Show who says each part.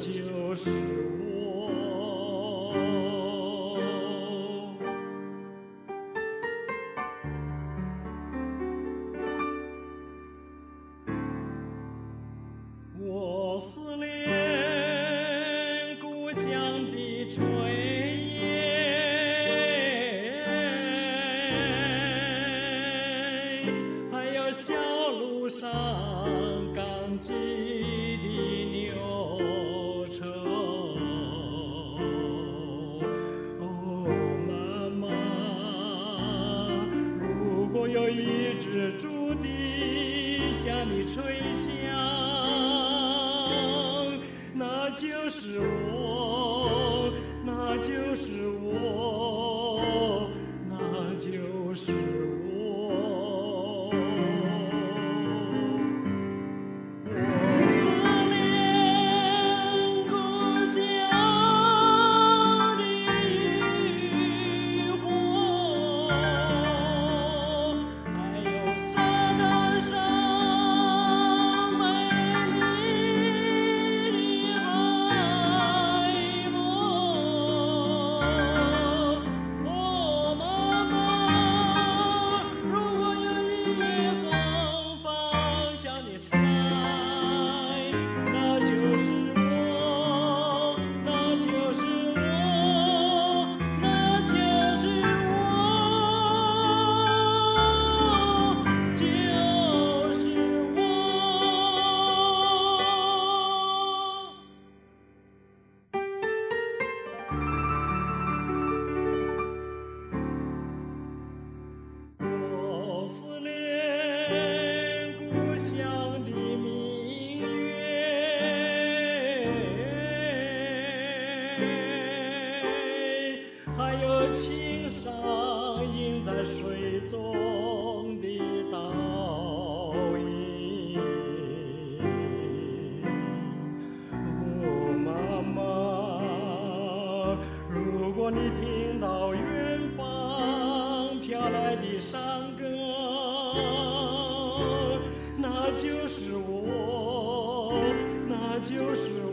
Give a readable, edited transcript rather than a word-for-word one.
Speaker 1: 就是我。我思念故乡的炊烟，还有小路上赶集的牛车。哦，妈妈，如果有一只竹笛向你吹响，那就是我，那就是我，那就是我。我思念故乡的渔火，还有沙滩上美丽的海螺。哦，妈妈，如果有一夜风放向你晒，那就是我，那就是我，那就是我，就是我。我思念故乡的明月，还有青山映在水中的倒影。哦，妈妈，如果你听到远方飘来的山歌，那就是我，那就是我。